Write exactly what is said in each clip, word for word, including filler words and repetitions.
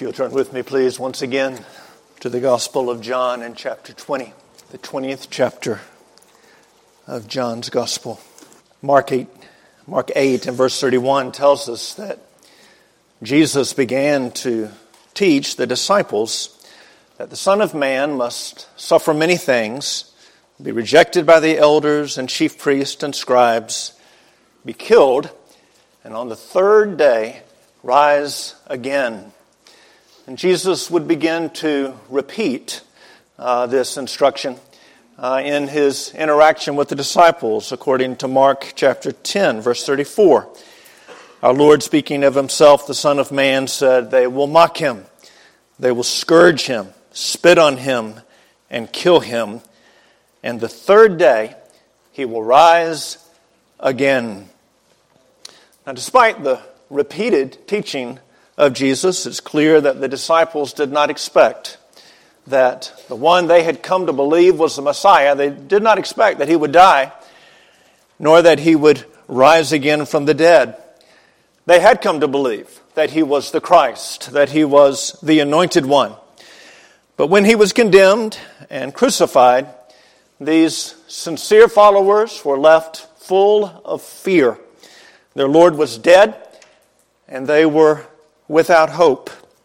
If you'll turn with me, please, once again to the Gospel of John in chapter twenty, the twentieth chapter of John's Gospel. Mark eight, Mark eight and verse thirty-one tells us that Jesus began to teach the disciples that the Son of Man must suffer many things, be rejected by the elders and chief priests and scribes, be killed, and on the third day rise again. And Jesus would begin to repeat uh, this instruction uh, in his interaction with the disciples, according to Mark chapter ten, verse thirty-four. Our Lord, speaking of himself, the Son of Man, said, "They will mock him, they will scourge him, spit on him, and kill him. And the third day he will rise again." Now, despite the repeated teaching of Jesus, it's clear that the disciples did not expect that the one they had come to believe was the Messiah. They did not expect that he would die, nor that he would rise again from the dead. They had come to believe that he was the Christ, that he was the Anointed One. But when he was condemned and crucified, these sincere followers were left full of fear. Their Lord was dead, and they were without hope.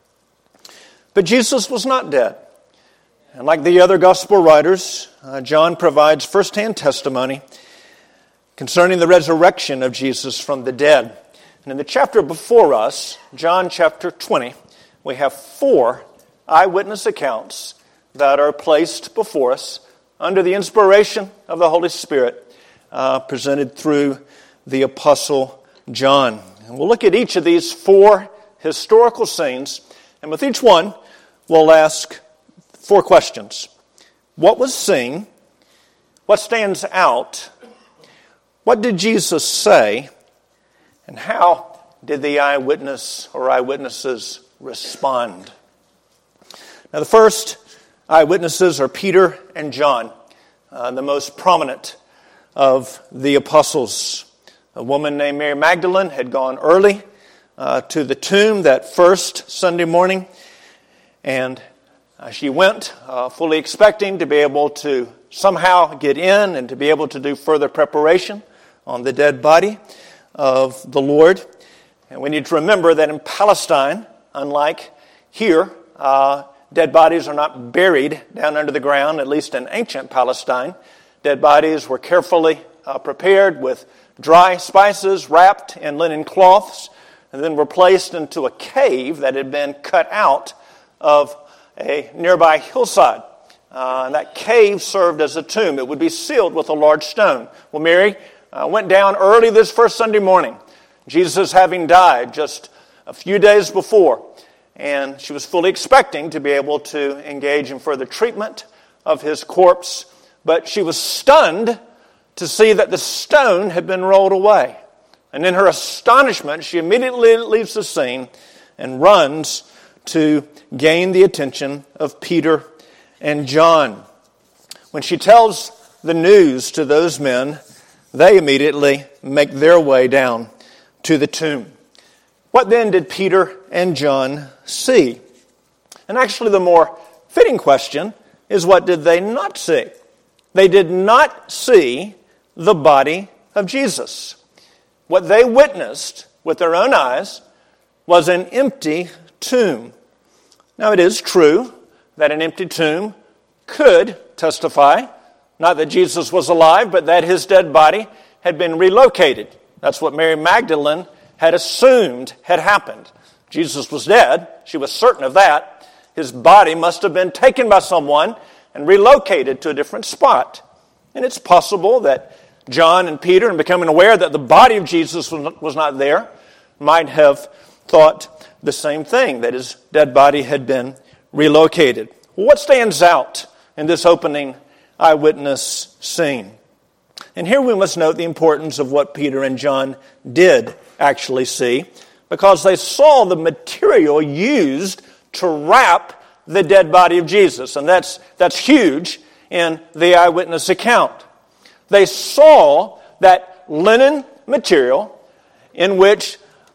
But Jesus was not dead. And like the other gospel writers, uh, John provides firsthand testimony concerning the resurrection of Jesus from the dead. And in the chapter before us, John chapter twenty, we have four eyewitness accounts that are placed before us under the inspiration of the Holy Spirit, uh, presented through the Apostle John. And we'll look at each of these four historical scenes, and with each one, we'll ask four questions. What was seen? What stands out? What did Jesus say? And how did the eyewitness or eyewitnesses respond? Now, the first eyewitnesses are Peter and John, uh, the most prominent of the apostles. A woman named Mary Magdalene had gone early uh, to the tomb that first Sunday morning, and uh, she went uh, fully expecting to be able to somehow get in and to be able to do further preparation on the dead body of the Lord. And we need to remember that in Palestine, unlike here, uh, dead bodies are not buried down under the ground, at least in ancient Palestine. Dead bodies were carefully uh, prepared with dry spices wrapped in linen cloths, and then were placed into a cave that had been cut out of a nearby hillside. Uh, and that cave served as a tomb. It would be sealed with a large stone. Well, Mary uh, went down early this first Sunday morning, Jesus having died just a few days before, and she was fully expecting to be able to engage in further treatment of his corpse, but she was stunned to see that the stone had been rolled away. And in her astonishment, she immediately leaves the scene and runs to gain the attention of Peter and John. When she tells the news to those men, they immediately make their way down to the tomb. What then did Peter and John see? And actually the more fitting question is, what did they not see? They did not see the body of Jesus. What they witnessed with their own eyes was an empty tomb. Now, it is true that an empty tomb could testify, not that Jesus was alive, but that his dead body had been relocated. That's what Mary Magdalene had assumed had happened. Jesus was dead. She was certain of that. His body must have been taken by someone and relocated to a different spot. And it's possible that John and Peter, in becoming aware that the body of Jesus was not there, might have thought the same thing, that his dead body had been relocated. What stands out in this opening eyewitness scene? And here we must note the importance of what Peter and John did actually see, because they saw the material used to wrap the dead body of Jesus. And that's, that's huge in the eyewitness account. They saw that linen material in which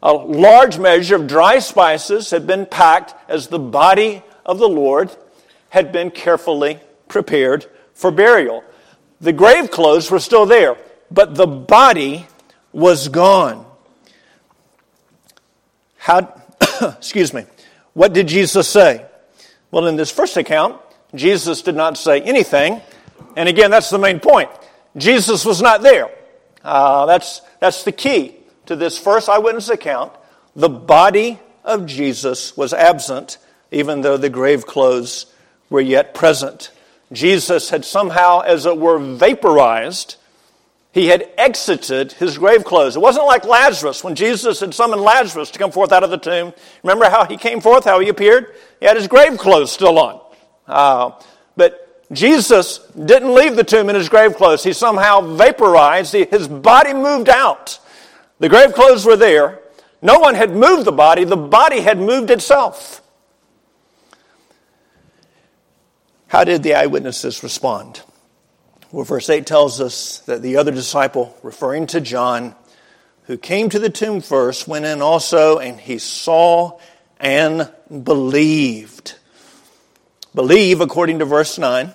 a large measure of dry spices had been packed as the body of the Lord had been carefully prepared for burial. The grave clothes were still there, but the body was gone. How, excuse me, what did Jesus say? Well, in this first account, Jesus did not say anything. And again, that's the main point. Jesus was not there. Uh, that's, that's the key to this first eyewitness account. The body of Jesus was absent, even though the grave clothes were yet present. Jesus had somehow, as it were, vaporized. He had exited his grave clothes. It wasn't like Lazarus, when Jesus had summoned Lazarus to come forth out of the tomb. Remember how he came forth, how he appeared? He had his grave clothes still on. Uh, but Jesus didn't leave the tomb in his grave clothes. He somehow vaporized. He, his body moved out. The grave clothes were there. No one had moved the body. The body had moved itself. How did the eyewitnesses respond? Well, verse eight tells us that the other disciple, referring to John, who came to the tomb first, went in also, and he saw and believed. Believe, according to verse nine.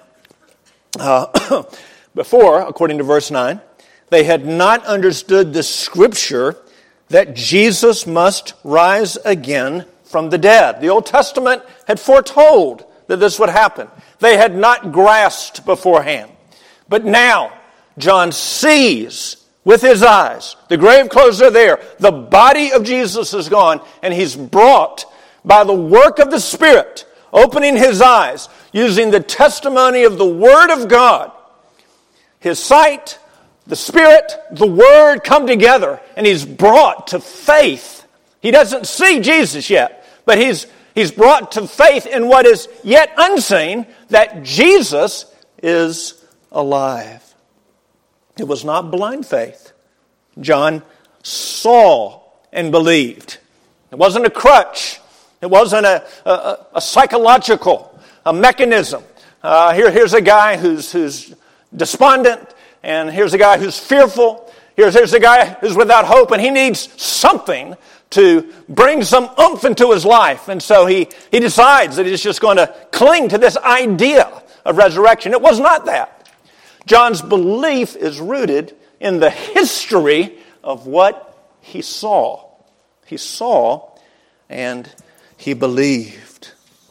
Uh, before, according to verse nine, they had not understood the scripture that Jesus must rise again from the dead. The Old Testament had foretold that this would happen. They had not grasped beforehand. But now, John sees with his eyes. The grave clothes are there. The body of Jesus is gone. And he's brought by the work of the Spirit, opening his eyes, using the testimony of the Word of God. His sight, the Spirit, the Word come together. And he's brought to faith. He doesn't see Jesus yet. But he's, he's brought to faith in what is yet unseen, that Jesus is alive. It was not blind faith. John saw and believed. It wasn't a crutch. It wasn't a, a, a psychological a mechanism. Uh, here, here's a guy who's, who's despondent, and here's a guy who's fearful. Here's, here's a guy who's without hope, and he needs something to bring some oomph into his life. And so he, he decides that he's just going to cling to this idea of resurrection. It was not that. John's belief is rooted in the history of what he saw. He saw and he believed.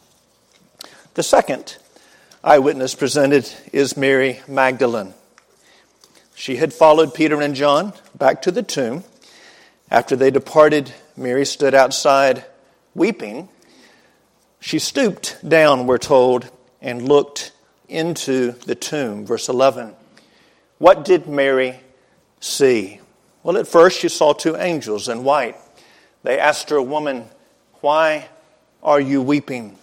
The second eyewitness presented is Mary Magdalene. She had followed Peter and John back to the tomb. After they departed, Mary stood outside weeping. She stooped down, we're told, and looked into the tomb. Verse eleven. What did Mary see? Well, at first she saw two angels in white. They asked her, "Woman, why are you weeping?"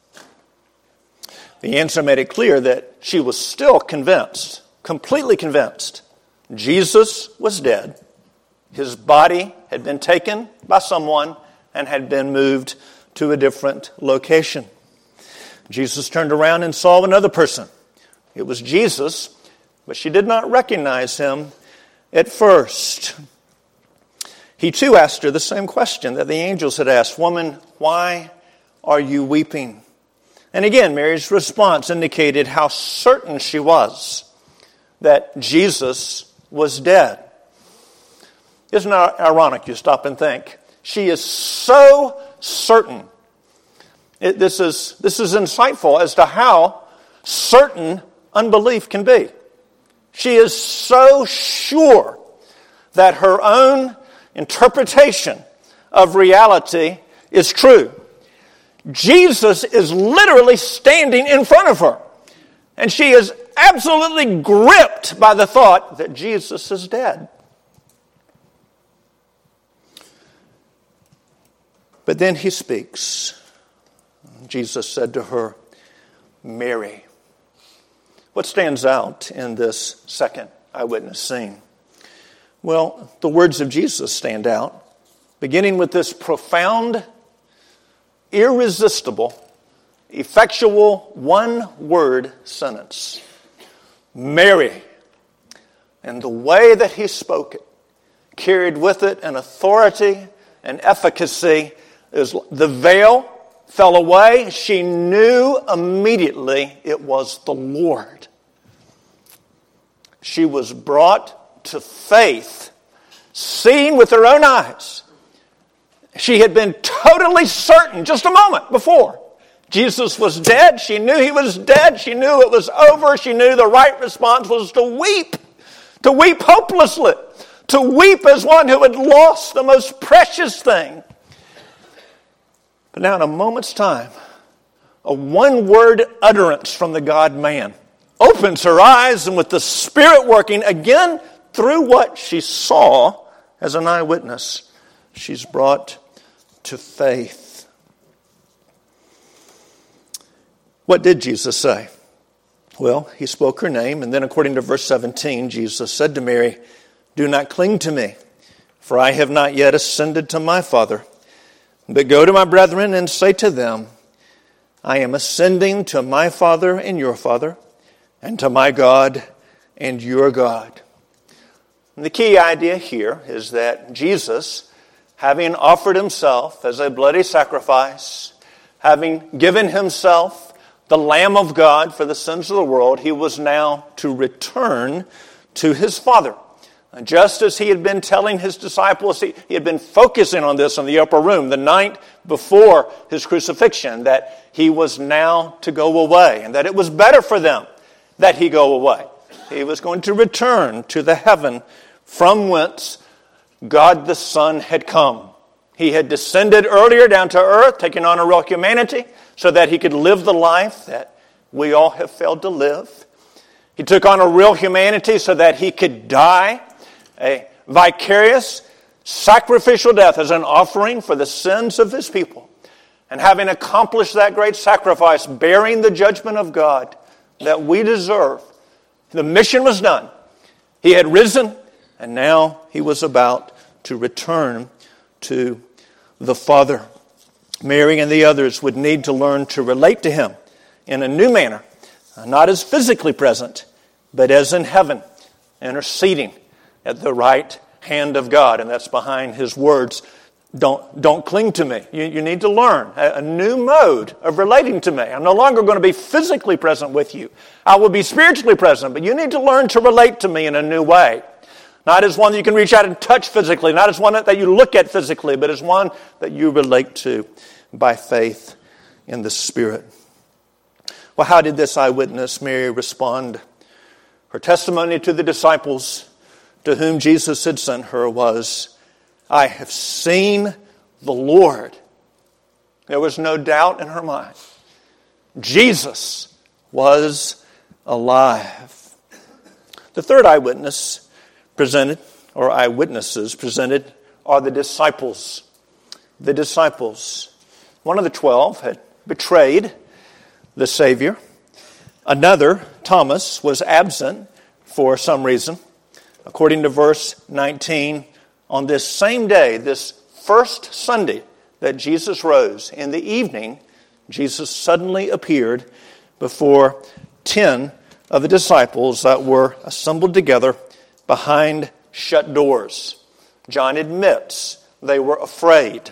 The answer made it clear that she was still convinced, completely convinced. Jesus was dead. His body had been taken by someone and had been moved to a different location. Jesus turned around and saw another person. It was Jesus, but she did not recognize him at first. He too asked her the same question that the angels had asked. "Woman, why are you weeping?" And again, Mary's response indicated how certain she was that Jesus was dead. Isn't it ironic? You stop and think. She is so certain. It, this is, this is insightful as to how certain unbelief can be. She is so sure that her own interpretation of reality is true. Jesus is literally standing in front of her. And she is absolutely gripped by the thought that Jesus is dead. But then he speaks. Jesus said to her, "Mary." What stands out in this second eyewitness scene? Well, the words of Jesus stand out, beginning with this profound, irresistible, effectual one-word sentence. Mary. And the way that he spoke it carried with it an authority and efficacy. Is the veil fell away. She knew immediately it was the Lord. She was brought to faith, seen with her own eyes. She had been totally certain just a moment before. Jesus was dead. She knew he was dead. She knew it was over. She knew the right response was to weep, to weep hopelessly, to weep as one who had lost the most precious thing. But now in a moment's time, a one-word utterance from the God-man opens her eyes, and with the Spirit working again through what she saw as an eyewitness, she's brought to faith. What did Jesus say? Well, he spoke her name, and then according to verse seventeen, Jesus said to Mary, "Do not cling to me, for I have not yet ascended to my Father. But go to my brethren and say to them, I am ascending to my Father and your Father, and to my God and your God." And the key idea here is that Jesus, having offered himself as a bloody sacrifice, having given himself the Lamb of God for the sins of the world, he was now to return to his Father. Just as he had been telling his disciples, he, he had been focusing on this in the upper room the night before his crucifixion, that he was now to go away and that it was better for them that he go away. He was going to return to the heaven from whence God the Son had come. He had descended earlier down to earth, taking on a real humanity, so that he could live the life that we all have failed to live. He took on a real humanity so that he could die a vicarious, sacrificial death as an offering for the sins of his people. And having accomplished that great sacrifice, bearing the judgment of God that we deserve, the mission was done. He had risen, and now he was about to return to the Father. Mary and the others would need to learn to relate to him in a new manner, not as physically present, but as in heaven, interceding at the right hand of God. And that's behind his words, don't, don't cling to me. You, you need to learn a, a new mode of relating to me. I'm no longer going to be physically present with you. I will be spiritually present, but you need to learn to relate to me in a new way. Not as one that you can reach out and touch physically, not as one that, that you look at physically, but as one that you relate to by faith in the Spirit. Well, how did this eyewitness, Mary, respond? Her testimony to the disciples to whom Jesus had sent her was, "I have seen the Lord." There was no doubt in her mind. Jesus was alive. The third eyewitness presented, or eyewitnesses presented, are the disciples. The disciples. One of the twelve had betrayed the Savior. Another, Thomas, was absent for some reason. According to verse nineteen, on this same day, this first Sunday that Jesus rose, in the evening, Jesus suddenly appeared before ten of the disciples that were assembled together behind shut doors. John admits they were afraid.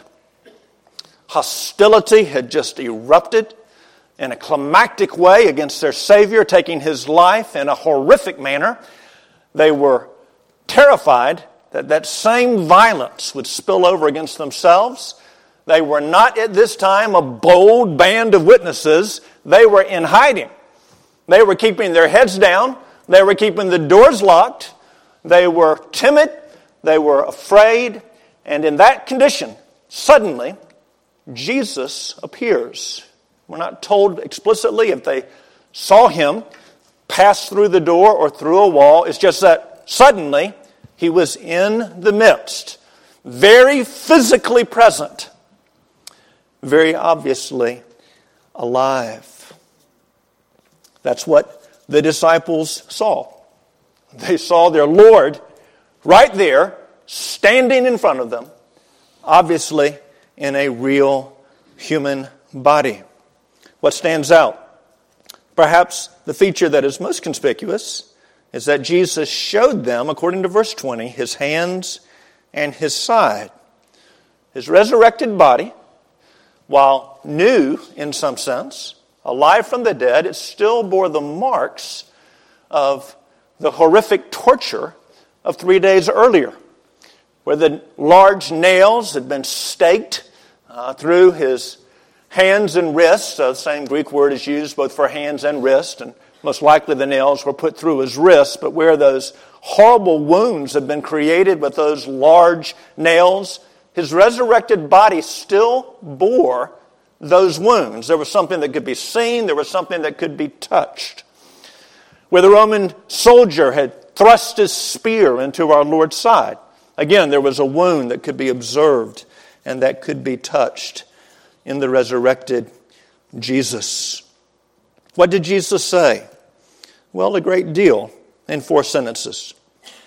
Hostility had just erupted in a climactic way against their Savior, taking his life in a horrific manner. They were terrified that that same violence would spill over against themselves. They were not at this time a bold band of witnesses. They were in hiding. They were keeping their heads down. They were keeping the doors locked. They were timid. They were afraid. And in that condition, suddenly, Jesus appears. We're not told explicitly if they saw him pass through the door or through a wall. It's just that suddenly, he was in the midst, very physically present, very obviously alive. That's what the disciples saw. They saw their Lord right there, standing in front of them, obviously in a real human body. What stands out? Perhaps the feature that is most conspicuous is that Jesus showed them, according to verse twenty, his hands and his side. His resurrected body, while new in some sense, alive from the dead, it still bore the marks of the horrific torture of three days earlier, where the large nails had been staked uh, through his hands and wrists. So the same Greek word is used both for hands and wrist, and most likely the nails were put through his wrists, but where those horrible wounds had been created with those large nails, his resurrected body still bore those wounds. There was something that could be seen, there was something that could be touched. Where the Roman soldier had thrust his spear into our Lord's side, again, there was a wound that could be observed and that could be touched in the resurrected Jesus. What did Jesus say? Well, a great deal in four sentences.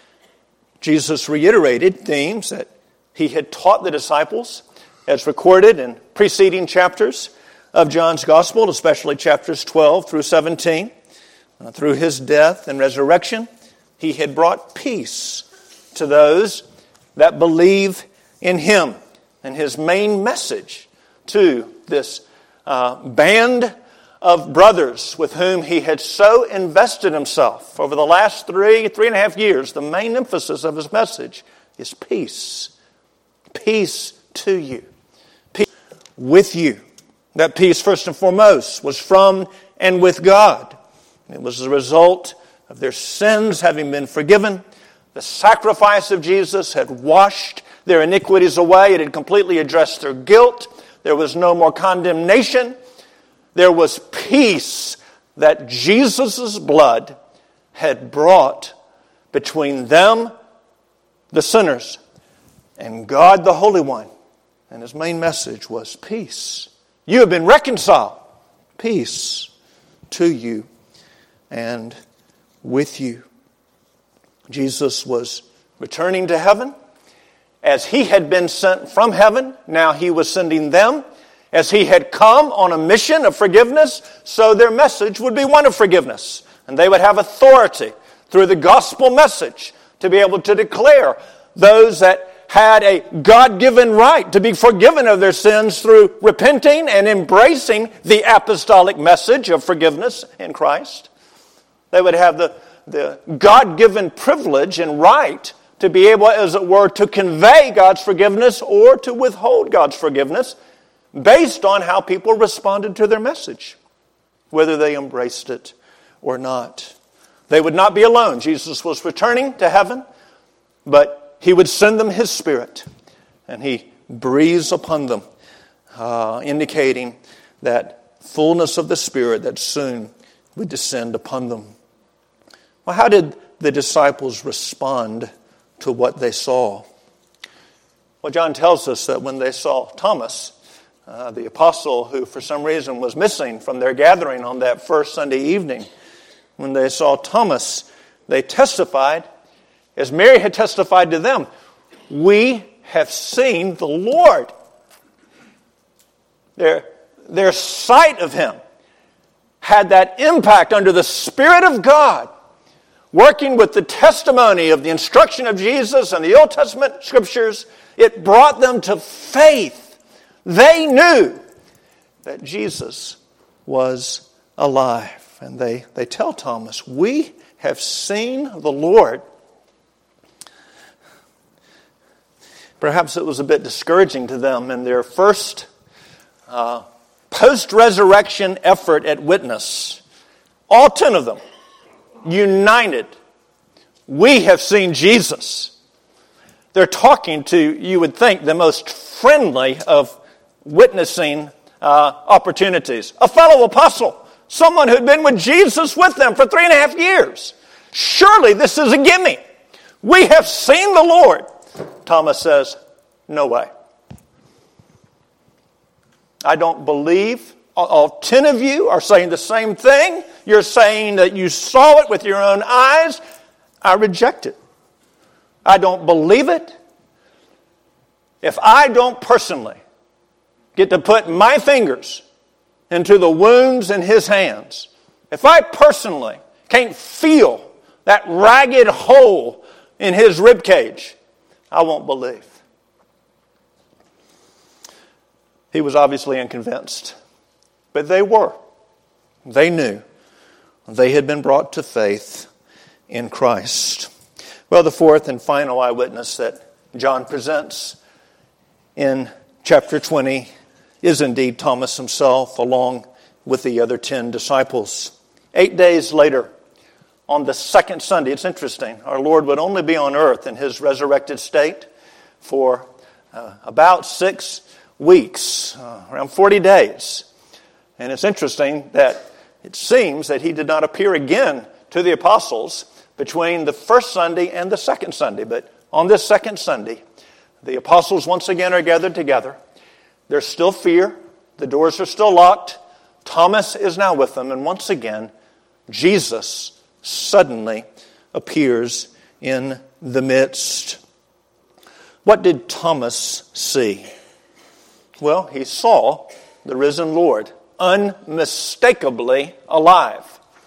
Jesus reiterated themes that he had taught the disciples, as recorded in preceding chapters of John's Gospel, especially chapters twelve through seventeen. Uh, through his death and resurrection, he had brought peace to those that believe in him. And his main message to this uh, band of brothers with whom he had so invested himself over the last three, three and a half years, the main emphasis of his message is peace. Peace to you. Peace with you. That peace, first and foremost, was from and with God. It was the result of their sins having been forgiven. The sacrifice of Jesus had washed their iniquities away. It had completely addressed their guilt. There was no more condemnation. There was peace that Jesus' blood had brought between them, the sinners, and God the Holy One. And his main message was peace. You have been reconciled. Peace to you and with you. Jesus was returning to heaven. As he had been sent from heaven, now he was sending them. As he had come on a mission of forgiveness, so their message would be one of forgiveness. And they would have authority through the gospel message to be able to declare those that had a God-given right to be forgiven of their sins through repenting and embracing the apostolic message of forgiveness in Christ. They would have the, the God-given privilege and right to be able, as it were, to convey God's forgiveness or to withhold God's forgiveness based on how people responded to their message, whether they embraced it or not. They would not be alone. Jesus was returning to heaven, but he would send them his Spirit, and he breathes upon them, uh, indicating that fullness of the Spirit that soon would descend upon them. Well, how did the disciples respond to what they saw? Well, John tells us that when they saw Thomas, uh, the apostle who for some reason was missing from their gathering on that first Sunday evening, when they saw Thomas, they testified, as Mary had testified to them, we have seen the Lord. Their, their sight of him had that impact under the Spirit of God, working with the testimony of the instruction of Jesus and the Old Testament scriptures. It brought them to faith. They knew that Jesus was alive. And they, they tell Thomas, we have seen the Lord. Perhaps it was a bit discouraging to them in their first uh, post-resurrection effort at witness. All ten of them united. We have seen Jesus. They're talking to, you would think, the most friendly of witnessing uh, opportunities. A fellow apostle, someone who'd been with Jesus with them for three and a half years. Surely this is a gimme. We have seen the Lord. Thomas says, no way. I don't believe. All ten of you are saying the same thing. You're saying that you saw it with your own eyes. I reject it. I don't believe it. If I don't personally get to put my fingers into the wounds in his hands, if I personally can't feel that ragged hole in his rib cage, I won't believe. He was obviously unconvinced, but they were. They knew. They had been brought to faith in Christ. Well, the fourth and final eyewitness that John presents in chapter twenty is indeed Thomas himself, along with the other ten disciples. Eight days later, on the second Sunday, it's interesting, our Lord would only be on earth in his resurrected state for uh, about six weeks, uh, around forty days. And it's interesting that it seems that he did not appear again to the apostles between the first Sunday and the second Sunday. But on this second Sunday, the apostles once again are gathered together. There's still fear. The doors are still locked. Thomas is now with them. And once again, Jesus suddenly appears in the midst. What did Thomas see? Well, he saw the risen Lord unmistakably alive.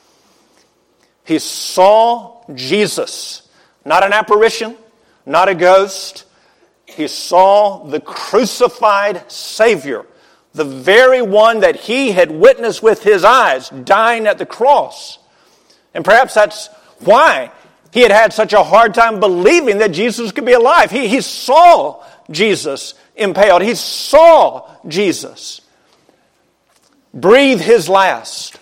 He saw Jesus, not an apparition, not a ghost. He saw the crucified Savior, the very one that he had witnessed with his eyes dying at the cross. And perhaps that's why he had had such a hard time believing that Jesus could be alive. He, he saw Jesus impaled. He saw Jesus breathe his last.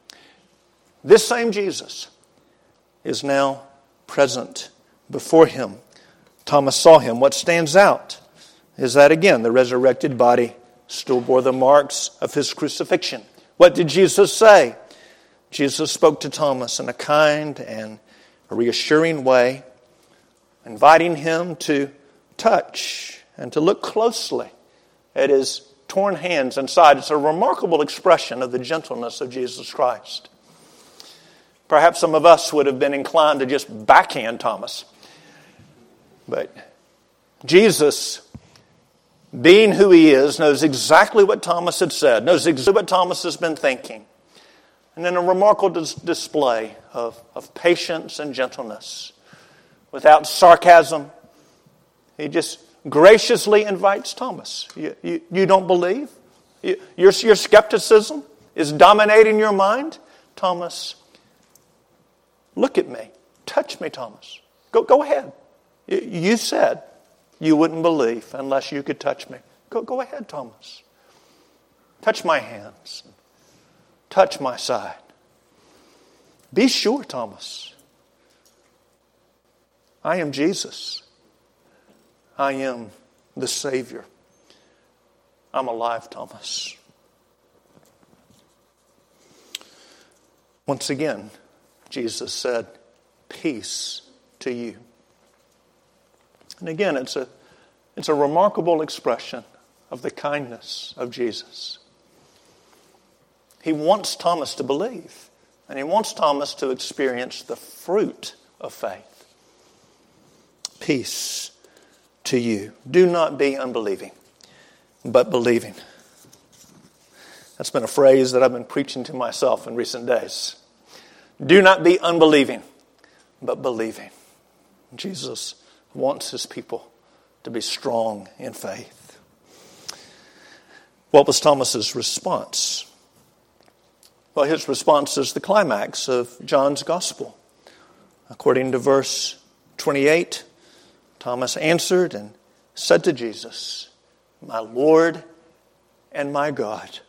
This same Jesus is now present before him. Thomas saw him. What stands out is that, again, the resurrected body still bore the marks of his crucifixion. What did Jesus say? Jesus spoke to Thomas in a kind and reassuring way, inviting him to touch and to look closely at his torn hands and side. It's a remarkable expression of the gentleness of Jesus Christ. Perhaps some of us would have been inclined to just backhand Thomas. But Jesus, being who he is, knows exactly what Thomas had said, knows exactly what Thomas has been thinking. And in a remarkable dis- display of, of patience and gentleness, without sarcasm, he just graciously invites Thomas. You, you, you don't believe? You, your, your skepticism is dominating your mind? Thomas, look at me. Touch me, Thomas. Go, go ahead. You, you said you wouldn't believe unless you could touch me. Go, go ahead, Thomas. Touch my hands. Touch my side. Be sure, Thomas. I am Jesus. I am the Savior. I'm alive, Thomas. Once again, Jesus said, peace to you. And again, it's a, it's a remarkable expression of the kindness of Jesus. He wants Thomas to believe, and he wants Thomas to experience the fruit of faith. Peace to you. Do not be unbelieving, but believing. That's been a phrase that I've been preaching to myself in recent days. Do not be unbelieving, but believing. Jesus wants his people to be strong in faith. What was Thomas's response? Well, his response is the climax of John's gospel. According to verse twenty-eight, Thomas answered and said to Jesus, my Lord and my God.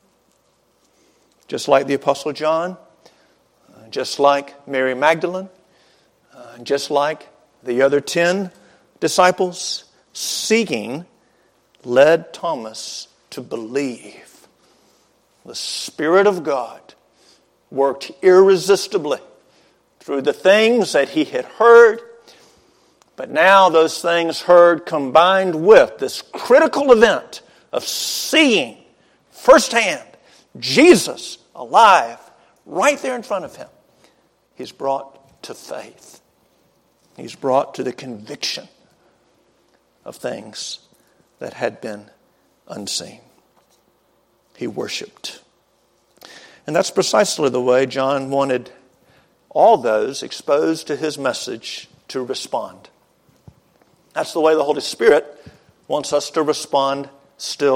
Just like the Apostle John, just like Mary Magdalene, just like the other ten disciples, seeking led Thomas to believe. The Spirit of God worked irresistibly through the things that he had heard. But now those things heard combined with this critical event of seeing firsthand Jesus alive right there in front of him. He's brought to faith. He's brought to the conviction of things that had been unseen. He worshiped. And that's precisely the way John wanted all those exposed to his message to respond. That's the way the Holy Spirit wants us to respond still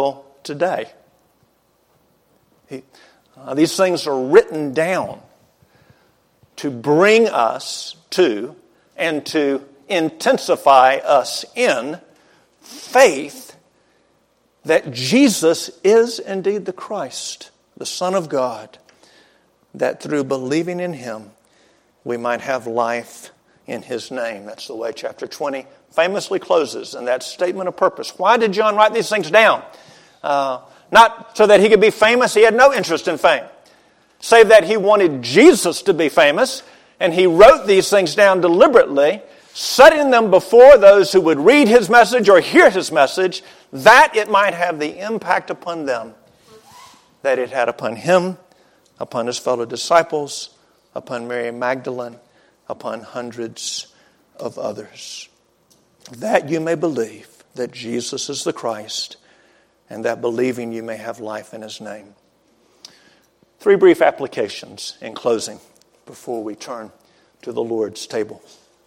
today. He, uh, these things are written down to bring us to and to intensify us in faith that Jesus is indeed the Christ, the Son of God, that through believing in Him, we might have life in His name. That's the way chapter twenty famously closes in that statement of purpose. Why did John write these things down? Uh, not so that he could be famous. He had no interest in fame, save that he wanted Jesus to be famous, and he wrote these things down deliberately, setting them before those who would read his message or hear his message, that it might have the impact upon them that it had upon him, upon his fellow disciples, upon Mary Magdalene, upon hundreds of others. That you may believe that Jesus is the Christ, and that believing you may have life in His name. Three brief applications in closing before we turn to the Lord's table.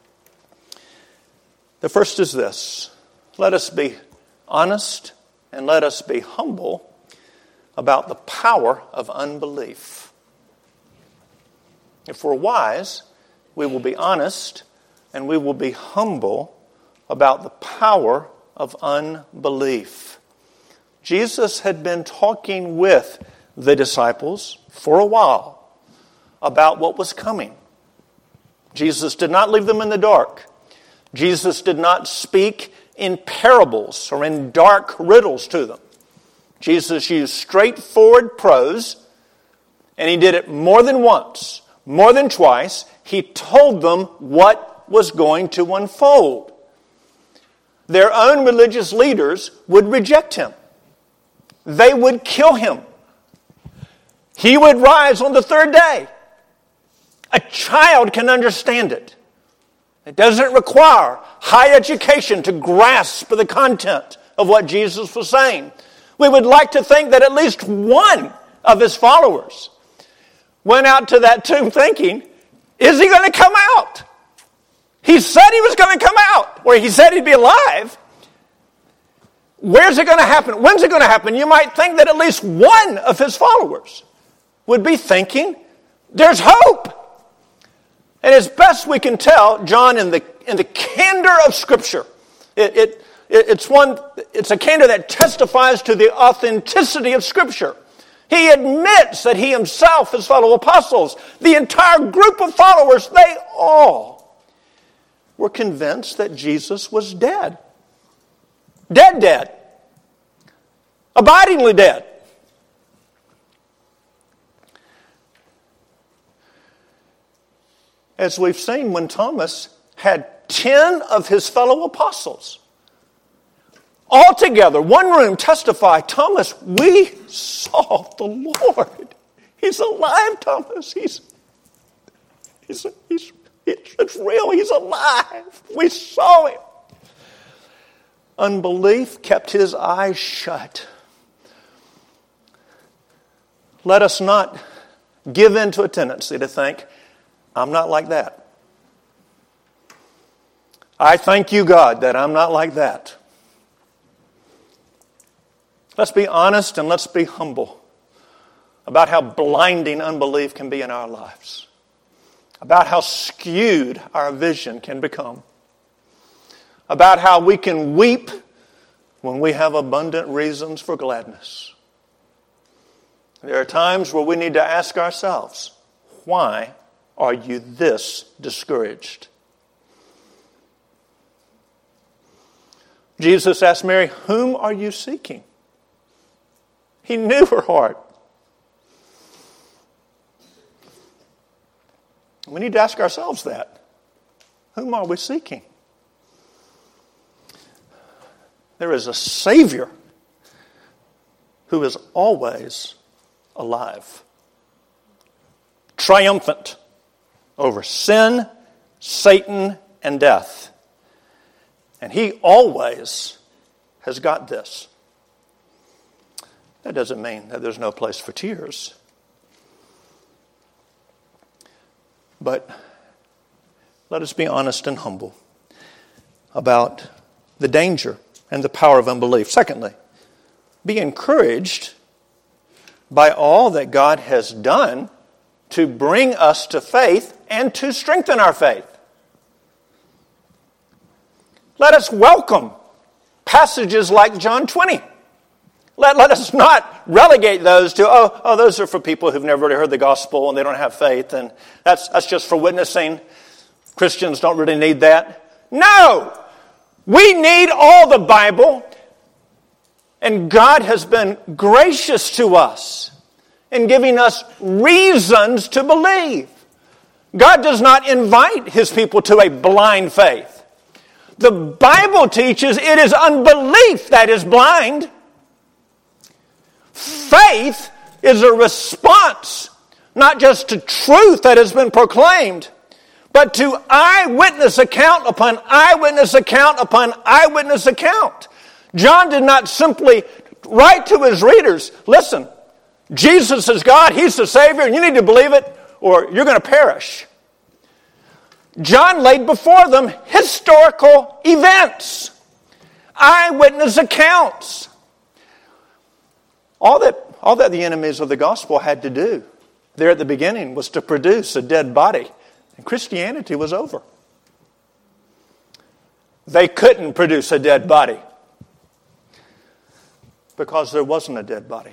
The first is this: let us be honest and let us be humble about the power of unbelief. If we're wise, we will be honest and we will be humble about the power of unbelief. Jesus had been talking with the disciples for a while about what was coming. Jesus did not leave them in the dark. Jesus did not speak in parables or in dark riddles to them. Jesus used straightforward prose, and He did it more than once, more than twice. He told them what was going to unfold. Their own religious leaders would reject Him. They would kill Him. He would rise on the third day. A child can understand it. It doesn't require high education to grasp the content of what Jesus was saying. We would like to think that at least one of His followers went out to that tomb thinking, is He going to come out? He said He was going to come out, or He said He'd be alive. Where's it going to happen? When's it going to happen? You might think that at least one of His followers would be thinking, there's hope. And as best we can tell, John, in the in the candor of Scripture, it, it, it it's one it's a candor that testifies to the authenticity of Scripture. He admits that he himself, his fellow apostles, the entire group of followers, they all were convinced that Jesus was dead. Dead, dead. Abidingly dead. As we've seen, when Thomas had ten of his fellow apostles all together, one room, testify, Thomas, we saw the Lord. He's alive, Thomas. He's, he's, he's, it's real. He's alive. We saw Him. Unbelief kept his eyes shut. Let us not give in to a tendency to think, I'm not like that. I thank you, God, that I'm not like that. Let's be honest and let's be humble about how blinding unbelief can be in our lives, about how skewed our vision can become, about how we can weep when we have abundant reasons for gladness. There are times where we need to ask ourselves, why are you this discouraged? Jesus asked Mary, whom are you seeking? He knew her heart. We need to ask ourselves that. Whom are we seeking? There is a Savior who is always alive, triumphant over sin, Satan, and death. And He always has got this. That doesn't mean that there's no place for tears. But let us be honest and humble about the danger and the power of unbelief. Secondly, be encouraged by all that God has done to bring us to faith and to strengthen our faith. Let us welcome passages like John twenty. Let, let us not relegate those to, oh, oh, those are for people who've never really heard the gospel and they don't have faith, and that's, that's just for witnessing. Christians don't really need that. No! We need all the Bible, and God has been gracious to us in giving us reasons to believe. God does not invite His people to a blind faith. The Bible teaches it is unbelief that is blind. Faith is a response, not just to truth that has been proclaimed, but to eyewitness account upon eyewitness account upon eyewitness account. John did not simply write to his readers, listen, Jesus is God, He's the Savior, and you need to believe it or you're going to perish. John laid before them historical events, eyewitness accounts. All that, all that the enemies of the gospel had to do there at the beginning was to produce a dead body. And Christianity was over. They couldn't produce a dead body because there wasn't a dead body.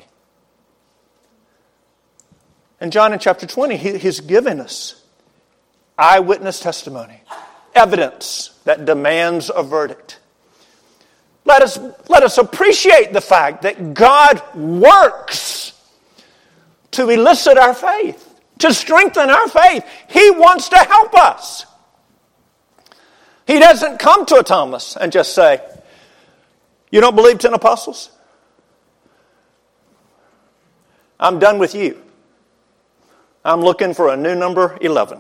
And John in chapter twenty, he, he's given us eyewitness testimony, evidence that demands a verdict. Let us, let us appreciate the fact that God works to elicit our faith, to strengthen our faith. He wants to help us. He doesn't come to a Thomas and just say, you don't believe ten apostles? I'm done with you. I'm looking for a new number eleven.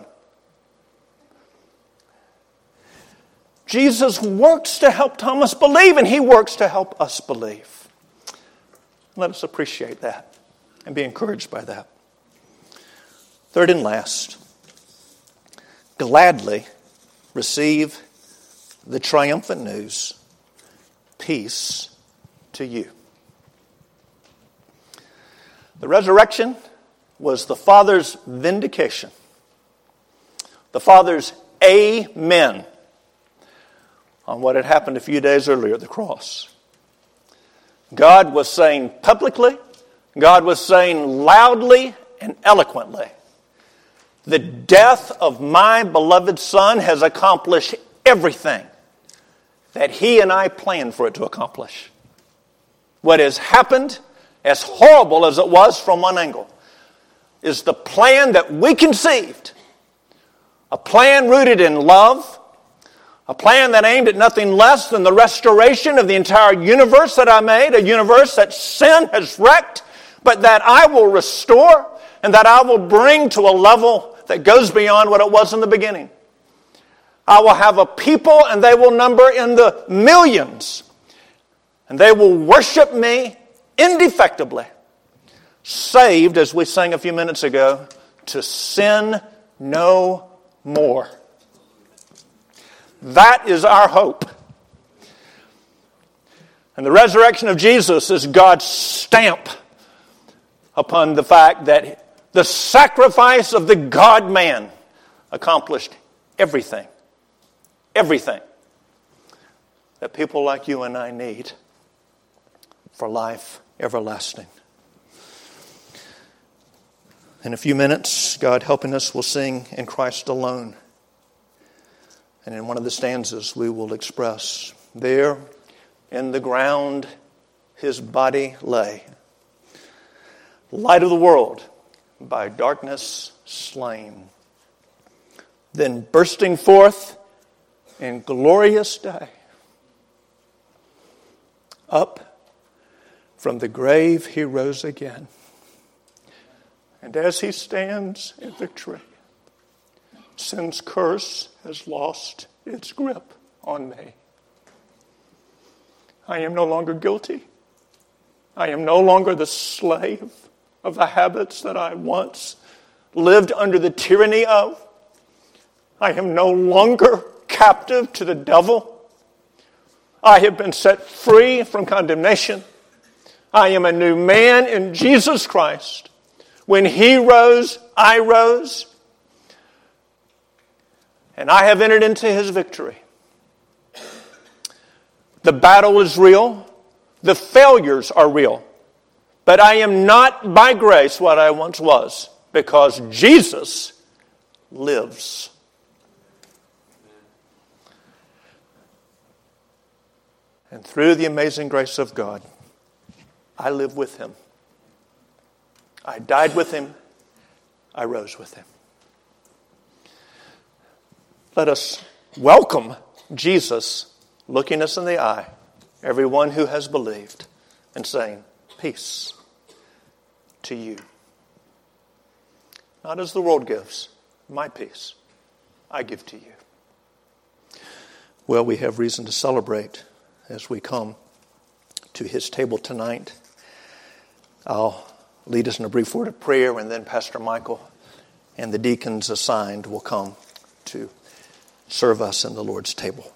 Jesus works to help Thomas believe, and He works to help us believe. Let us appreciate that and be encouraged by that. Third and last, gladly receive the triumphant news, peace to you. The resurrection was the Father's vindication, the Father's amen on what had happened a few days earlier at the cross. God was saying publicly, God was saying loudly and eloquently, the death of my beloved Son has accomplished everything that He and I planned for it to accomplish. What has happened, as horrible as it was from one angle, is the plan that we conceived, a plan rooted in love, a plan that aimed at nothing less than the restoration of the entire universe that I made, a universe that sin has wrecked, but that I will restore and that I will bring to a level that goes beyond what it was in the beginning. I will have a people, and they will number in the millions, and they will worship me indefectibly, saved, as we sang a few minutes ago, to sin no more. That is our hope. And the resurrection of Jesus is God's stamp upon the fact that the sacrifice of the God-man accomplished everything, everything that people like you and I need for life everlasting. In a few minutes, God helping us, we'll sing In Christ Alone. And in one of the stanzas we will express, there in the ground His body lay, light of the world, by darkness slain. Then bursting forth in glorious day, up from the grave He rose again. And as He stands in victory, sin's curse has lost its grip on me. I am no longer guilty. I am no longer the slave of the habits that I once lived under the tyranny of. I am no longer captive to the devil. I have been set free from condemnation. I am a new man in Jesus Christ. When He rose, I rose. And I have entered into His victory. The battle is real. The failures are real. But I am not by grace what I once was, because Jesus lives. And through the amazing grace of God, I live with Him. I died with Him. I rose with Him. Let us welcome Jesus looking us in the eye, everyone who has believed, and saying, peace to you. Not as the world gives, my peace I give to you. Well, we have reason to celebrate as we come to His table tonight. I'll lead us in a brief word of prayer, and then Pastor Michael and the deacons assigned will come to serve us in the Lord's table.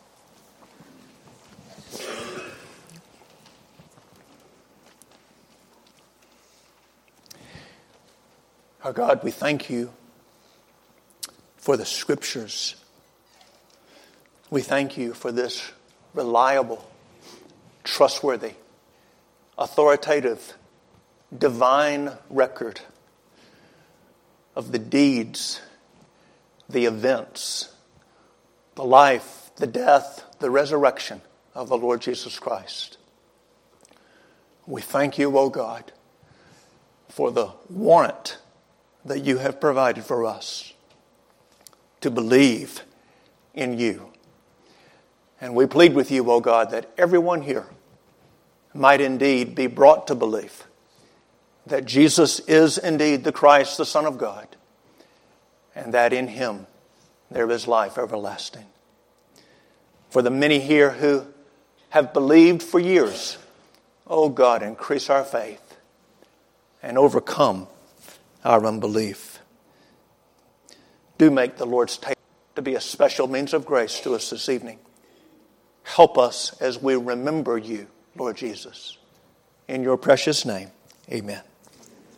Our God, we thank You for the Scriptures. We thank You for this reliable, trustworthy, authoritative, divine record of the deeds, the events, the life, the death, the resurrection of the Lord Jesus Christ. We thank You, O God, for the warrant that You have provided for us to believe in You. And we plead with You, O God, that everyone here might indeed be brought to belief that Jesus is indeed the Christ, the Son of God, and that in Him there is life everlasting. For the many here who have believed for years, O God, increase our faith and overcome our unbelief. Do make the Lord's table to be a special means of grace to us this evening. Help us as we remember You, Lord Jesus. In Your precious name, amen.